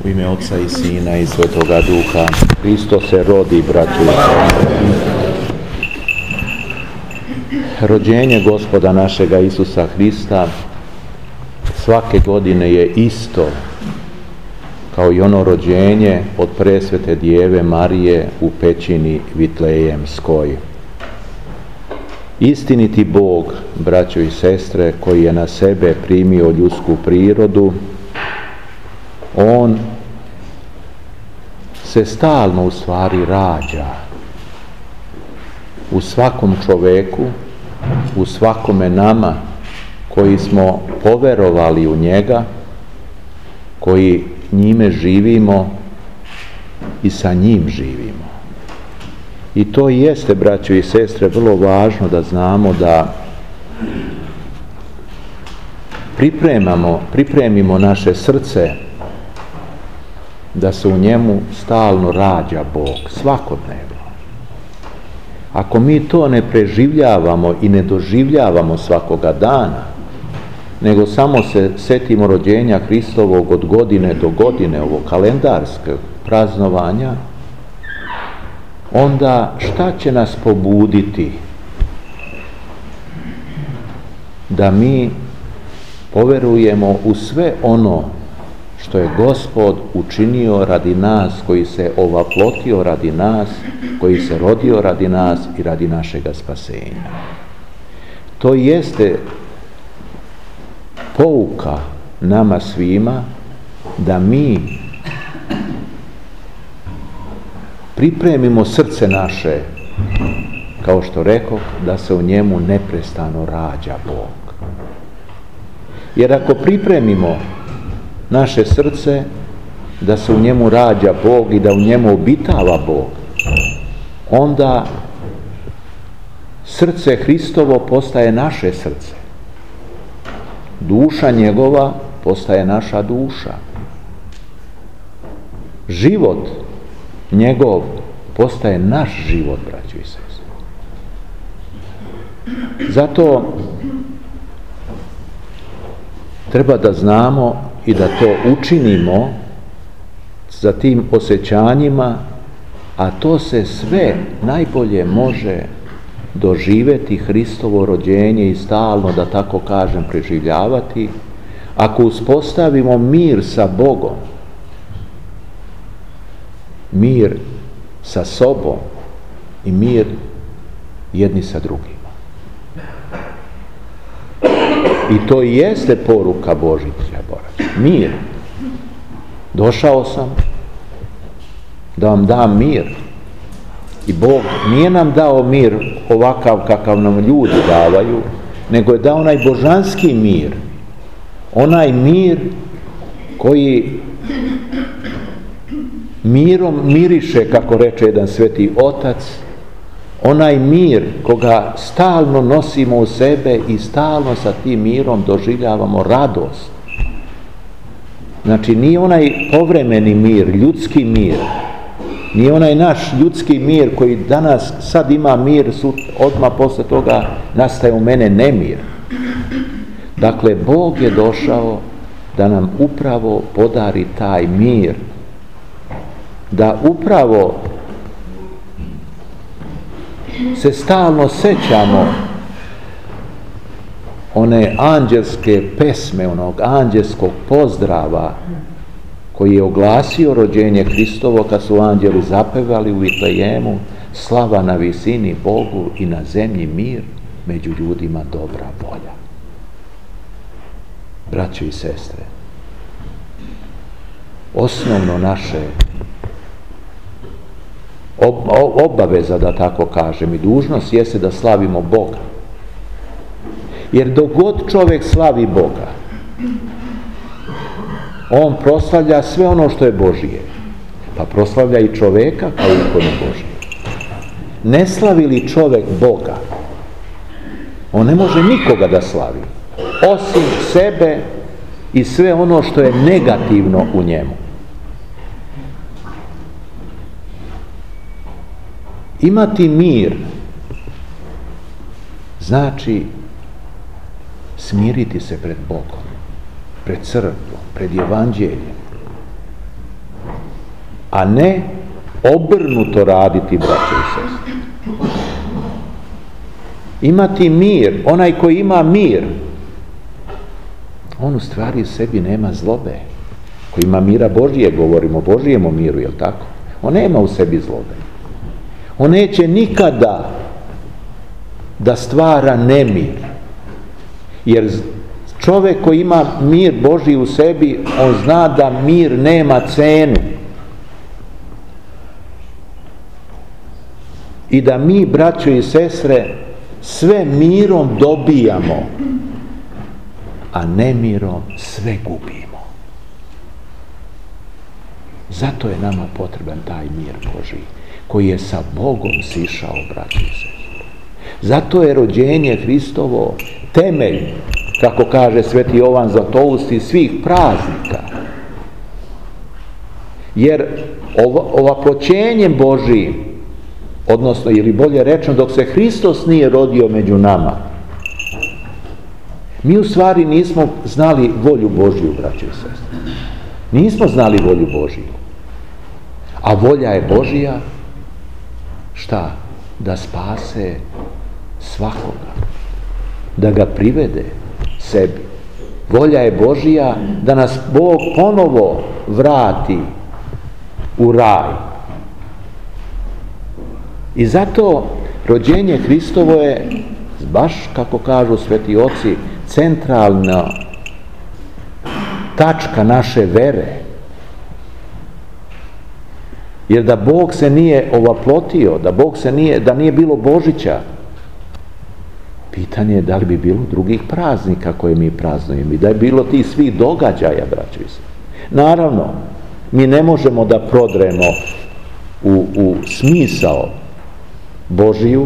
U ime Oca i Sina i Svetoga Duha. Hristos se rodi, braćo i sestre. Rođenje Gospoda našega Isusa Hrista svake godine je isto kao i ono rođenje od presvete Djeve Marije u pećini Vitlejemskoj. Istiniti Bog, braćo i sestre, koji je na sebe primio ljudsku prirodu, on se stalno u stvari rađa u svakom čoveku, u svakome nama koji smo poverovali u njega, koji njime živimo i sa njim živimo. I to jeste, braćo i sestre, vrlo važno da znamo da pripremimo naše srce da se u njemu stalno rađa Bog, svakodnevno. Ako mi to ne preživljavamo i ne doživljavamo svakoga dana, nego samo se setimo rođenja Hristovog od godine do godine, ovog kalendarskog praznovanja, onda šta će nas pobuditi da mi poverujemo u sve ono što je Gospod učinio radi nas, koji se ovaplotio radi nas, koji se rodio radi nas i radi našega spasenja. To jeste pouka nama svima da mi pripremimo srce naše, kao što rekoh, da se u njemu neprestano rađa Bog. Jer ako pripremimo naše srce da se u njemu rađa Bog i da u njemu obitava Bog, onda srce Hristovo postaje naše srce. Duša njegova postaje naša duša. Život njegov postaje naš život, braćo i sestre. Zato treba da znamo i da to učinimo za tim osjećanjima, a to se sve najbolje može doživjeti Hristovo rođenje i stalno, da tako kažem, preživljavati, ako uspostavimo mir sa Bogom, mir sa sobom i mir jedni sa drugima. I to i jeste poruka Božića, mir. Došao sam da vam dam mir. I Bog nije nam dao mir ovakav kakav nam ljudi davaju, nego je dao onaj božanski mir. Onaj mir koji mirom miriše, kako reče jedan sveti otac, onaj mir koga stalno nosimo u sebe i stalno sa tim mirom doživljavamo radost. Znači, nije onaj povremeni mir, ljudski mir, nije onaj naš ljudski mir koji danas sad ima mir, odmah posle toga nastaje u mene nemir. Dakle, Bog je došao da nam upravo podari taj mir, da upravo se stalno sećamo one anđelske pesme, onog anđelskog pozdrava koji je oglasio rođenje Hristovo kad su anđeli zapevali u Vitlejemu: slava na visini Bogu i na zemlji mir, među ljudima dobra volja. Braćo i sestre, osnovno naše obaveza, da tako kažem, i dužnost jeste da slavimo Boga. Jer dok god čovjek slavi Boga, on proslavlja sve ono što je Božije, pa proslavlja i čovjeka kao ikonu Božije. Ne slavi li čovjek Boga, on ne može nikoga da slavi, osim sebe i sve ono što je negativno u njemu. Imati mir znači smiriti se pred Bogom, pred crkvom, pred evanđeljem. a ne obrnuto raditi, braćo i sestre. Imati mir, onaj koji ima mir, on u stvari u sebi nema zlobe. Koji ima mira Božije, govorimo o Božijemu miru, jel tako? On nema u sebi zlobe. On neće nikada da stvara nemir. Jer čovjek koji ima mir Božji u sebi, on zna da mir nema cenu. I da mi, braćo i sestre, sve mirom dobijamo, a nemirom sve gubimo. Zato je nama potreban taj mir Božji, koji je sa Bogom sišao, braćo i sestre. Zato je rođenje Hristovo temelj, kako kaže Sveti Jovan Zlatousti, svih praznika. Jer ovaproćenjem Božijim, odnosno, ili bolje rečeno, dok se Hristos nije rodio među nama, mi u stvari nismo znali volju Božju, braćo i sestre. Nismo znali volju Božju. A volja je Božja, šta? Da spase svakoga. Da ga privede sebi. Volja je Božja da nas Bog ponovo vrati u raj. I zato rođenje Hristovo je, baš kako kažu sveti oci, centralna tačka naše vere. Jer da Bog se nije ovaplotio, da nije bilo Božića, pitanje je da li bi bilo drugih praznika koje mi praznujemo i da je bilo tih svih događaja, braćo i sestre. Naravno, mi ne možemo da prodremo u smisao Božiju,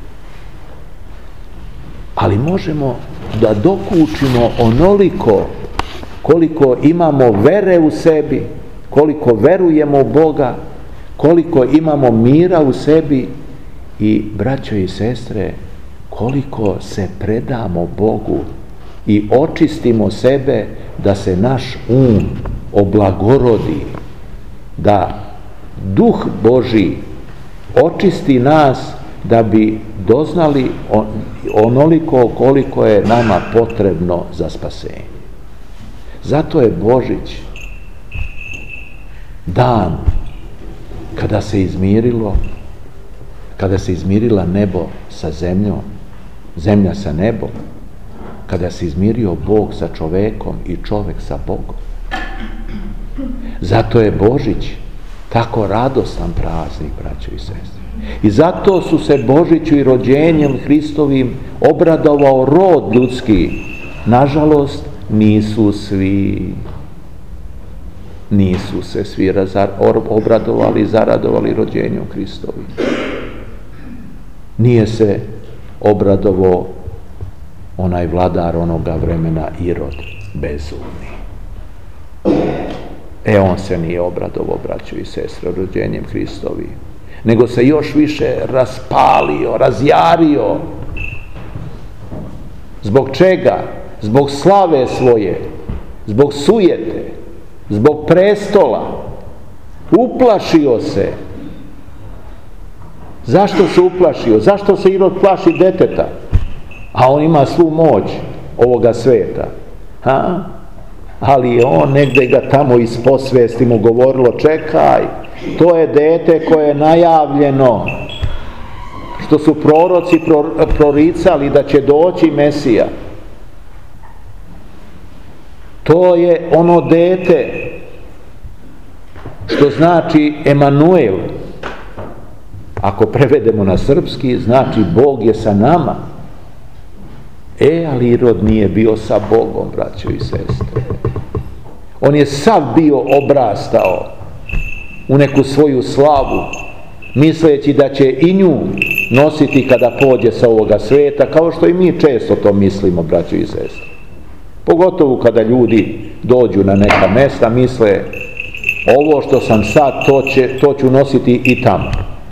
ali možemo da dokučimo onoliko koliko imamo vere u sebi, koliko verujemo u Boga, koliko imamo mira u sebi i, braćo i sestre, koliko se predamo Bogu i očistimo sebe da se naš oblagorodi, da Duh Božji očisti nas da bi doznali onoliko koliko je nama potrebno za spasenje. Zato je Božić dan kada se izmirila nebo sa zemljom, zemlja sa nebom, kada se izmirio Bog sa čovekom i čovek sa Bogom. Zato je Božić tako radostan praznik, braćo i sestre. I zato su se Božiću i rođenjem Hristovim obradovao rod ljudski. Nažalost, nisu se svi obradovali i zaradovali rođenjem Hristovim. Nije se obradovao onaj vladar onoga vremena Irod bezumni. On se nije obradovao, braćo i sestre, rođenjem Hristovim, nego se još više raspalio, razjario. Zbog čega? Zbog slave svoje, zbog sujete, zbog prestola. Uplašio se. Zašto se uplašio? Zašto se Irod plaši deteta? A on ima svu moć ovoga sveta. Ali on negdje ga tamo iz podsvesti mu govorilo, čekaj, to je dete koje je najavljeno, što su proroci proricali da će doći Mesija. To je ono dete što znači Emanuel. Ako prevedemo na srpski, znači Bog je sa nama. Ali Irod nije bio sa Bogom, braćo i sestre. On je sav bio obrastao u neku svoju slavu, misleći da će i nju nositi kada pođe sa ovoga sveta, kao što i mi često to mislimo, braćo i sestre. Pogotovo kada ljudi dođu na neka mesta, misle, ovo što sam sad, to ću nositi i tamo.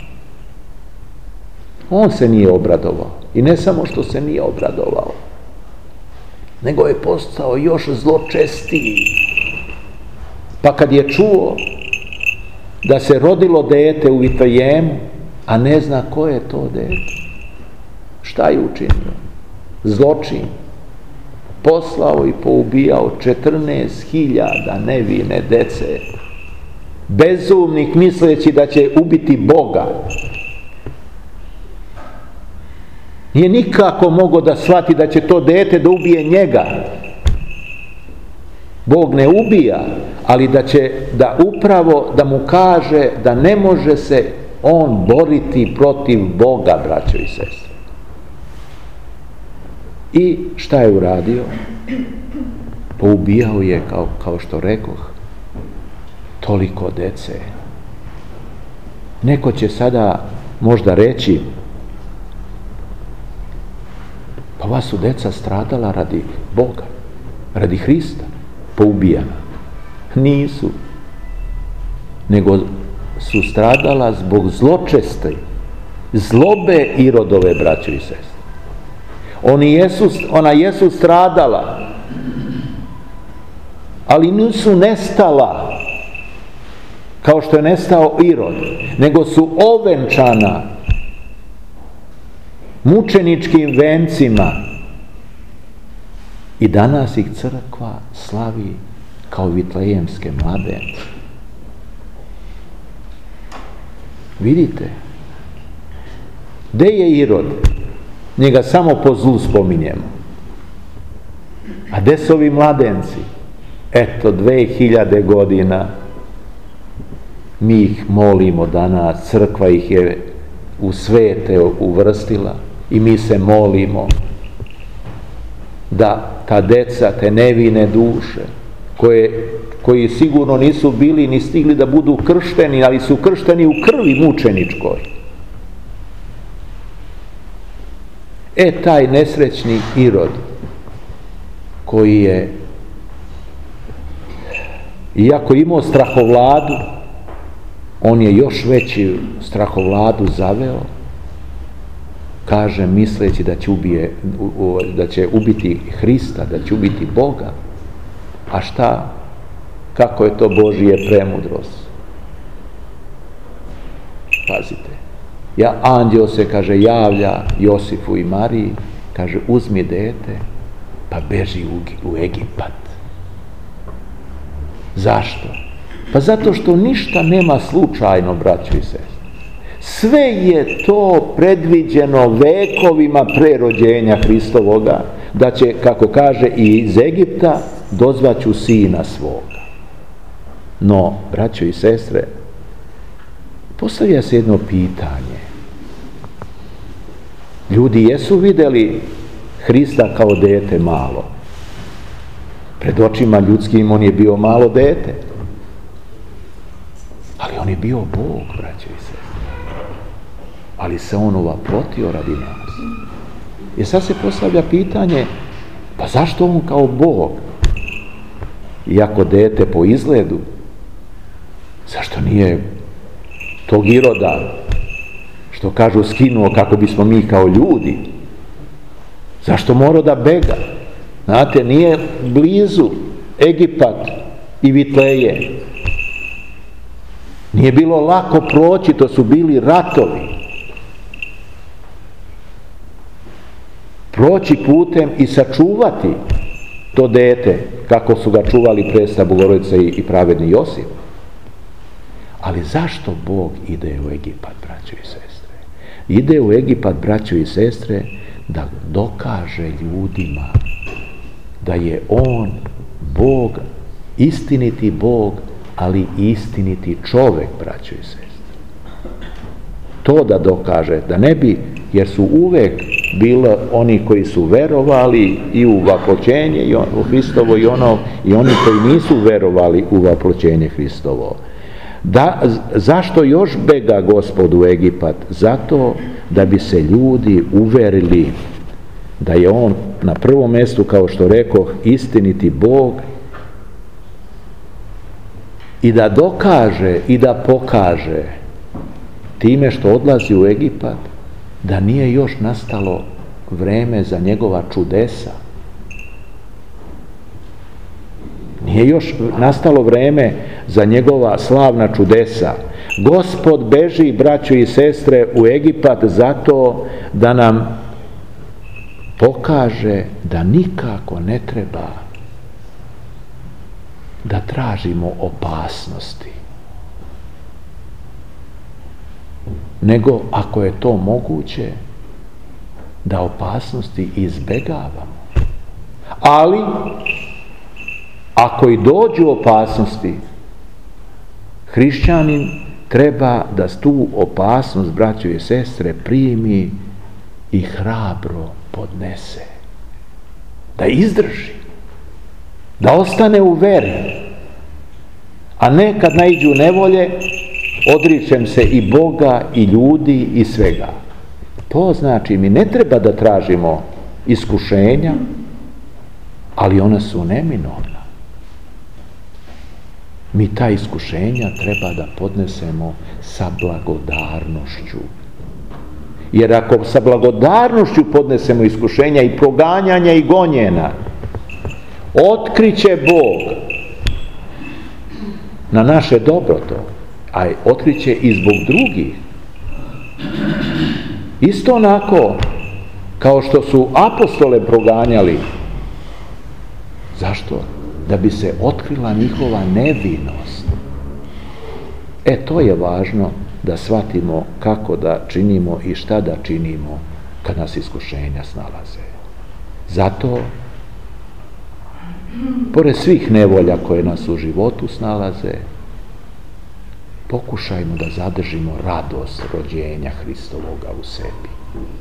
On se nije obradovao. I ne samo što se nije obradovao, nego je postao još zločestiji. Pa kad je čuo da se rodilo dete u Vitlejemu, a ne zna ko je to dete. Šta je učinio? Zločin. Poslao i poubijao 14.000 nevine dece. Bezumnik misleći da će ubiti Boga. Nije nikako mogao da shvati da će to dete da ubije njega. Bog ne ubija, ali da će da upravo da mu kaže da ne može se on boriti protiv Boga, braćo i sestre. I šta je uradio? Poubijao je, kao što rekoh, toliko dece. Neko će sada možda reći, pa vas su deca stradala radi Boga, radi Hrista, poubijana. Nisu. Nego su stradala zbog zločeste, zlobe Irodove, braćo i sestre. Ona jesu stradala, ali nisu nestala kao što je nestao Irod, nego su ovenčana mučeničkim vencima i danas ih crkva slavi kao vitlejemske mladence. Vidite, gde je Irod? Njega samo po zlu spominjemo. A gde su ovi mladenci? Eto, 2000 godina mi ih molimo danas, crkva ih je u svete uvrstila i mi se molimo da ta deca, te nevine duše, koji sigurno nisu bili ni stigli da budu kršteni, ali su kršteni u krvi mučeničkoj. Taj nesrećni Irod, koji je, iako imao strahovladu, on je još veći strahovladu zaveo, kaže, misleći da će ubiti Hrista, da će ubiti Boga. A šta? Kako je to Božije premudrost? Pazite. Anđeo se, kaže, javlja Josifu i Mariji, kaže, uzmi dete, pa beži u Egipat. Zašto? Pa zato što ništa nema slučajno, braćo i sestre. Sve je to predviđeno vekovima pre rođenja Hristovoga, da će, kako kaže, i iz Egipta dozvaću sina svoga. No, braćo i sestre, postavlja se jedno pitanje. Ljudi jesu videli Hrista kao dete malo. Pred očima ljudskim on je bio malo dete. Ali on je bio Bog, braćo i sestre. Ali se on ovaprotio radi nas. I sad se postavlja pitanje, pa zašto on kao Bog? Iako dete po izgledu, zašto nije tog Iroda, što kažu, skinuo kako bismo mi kao ljudi? Zašto morao da bega? Znate, nije blizu Egipat i Vitleje. Nije bilo lako proći, to su bili ratovi. Proći putem i sačuvati to dete, kako su ga čuvali Presna Bogorodica i pravedni Josip. Ali zašto Bog ide u Egipat, braćo i sestre? Ide u Egipat, braćo i sestre, da dokaže ljudima da je on Bog, istiniti Bog, ali istiniti čovek, braćo i sestre. To da dokaže, da ne bi, jer su uvek bilo oni koji su verovali i u vaploćenje i u Hristovo i oni koji nisu verovali u vaploćenje Hristovo. Zašto još bega Gospod u Egipat? Zato da bi se ljudi uverili da je on na prvom mjestu, kao što rekoh, istiniti Bog, i da dokaže i da pokaže time što odlazi u Egipat da nije još nastalo vreme za njegova čudesa. Nije još nastalo vreme za njegova slavna čudesa. Gospod beži, braćo i sestre, u Egipat zato da nam pokaže da nikako ne treba da tražimo opasnosti, nego ako je to moguće da opasnosti izbegavamo. Ali ako i dođu opasnosti, hrišćanin treba da tu opasnost, braćo i sestre, primi i hrabro podnese, da izdrži, da ostane u veri, a ne kad naiđu nevolje, odričem se i Boga i ljudi i svega. To znači mi ne treba da tražimo iskušenja, ali ona su neminovna. Mi ta iskušenja treba da podnesemo sa blagodarnošću. Jer ako sa blagodarnošću podnesemo iskušenja i proganjanja i gonjena, otkriće Bog na naše dobro to, a otkriće i zbog drugih. Isto onako kao što su apostole proganjali. Zašto? Da bi se otkrila njihova nevinost. To je važno da shvatimo kako da činimo i šta da činimo kad nas iskušenja snalaze. Zato, pored svih nevolja koje nas u životu snalaze, pokušajmo da zadržimo radost rođenja Hristovoga u sebi.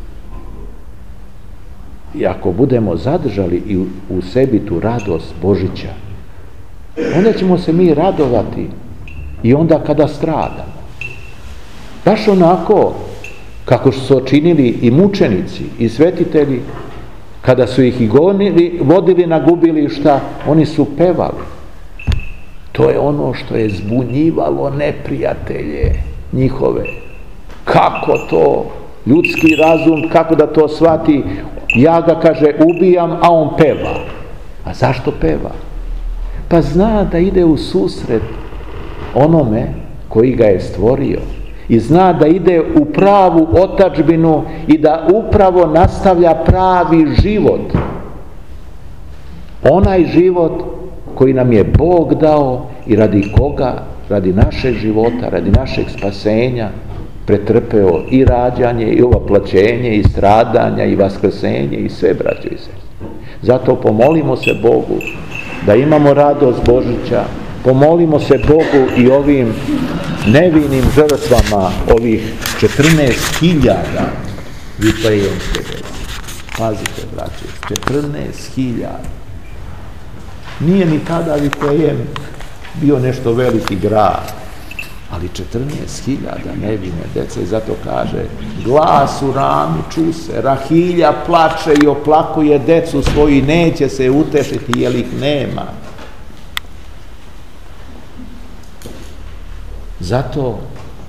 I ako budemo zadržali i u sebi tu radost Božića, onda ćemo se mi radovati i onda kada stradamo. Baš onako kako su činili i mučenici i svetitelji, kada su ih i vodili na gubilišta, oni su pevali. To je ono što je zbunjivalo neprijatelje njihove. Kako to ljudski razum, kako da to shvati? Ja ga, kaže, ubijam, a on peva. A zašto peva? Pa zna da ide u susret onome koji ga je stvorio i zna da ide u pravu otadžbinu i da upravo nastavlja pravi život. Onaj život koji nam je Bog dao i radi koga, radi našeg života, radi našeg spasenja, pretrpeo i rađanje, i ovaplaćenje, i stradanja, i vaskrsenje, i sve, braćo i sestre. Zato pomolimo se Bogu da imamo radost Božića, pomolimo se Bogu i ovim nevinim žrtvama, ovih 14.000 Vitlejemske dece. Pazite, braćo, 14.000. Nije ni tada Vitlejem bio nešto veliki grad, ali 14.000 nevine dece, i zato kaže, glas u rami ču se, Rahilja plače i oplakuje decu svoju i neće se utešiti jer ih nema. Zato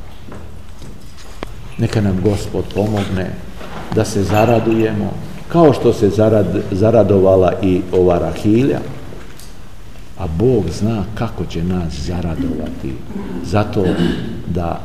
neka nam Gospod pomogne da se zaradujemo, kao što se zaradovala i ova Rahilja, a Bog zna kako će nas zaradovati, zato da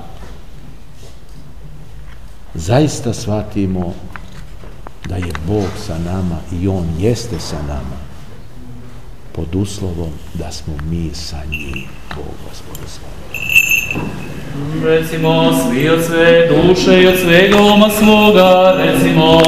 zaista shvatimo da je Bog sa nama i On jeste sa nama, pod uslovom da smo mi sa njim. Bog Gospodu slavi. Recimo, svi od sve duše i od svega uma svoga, recimo,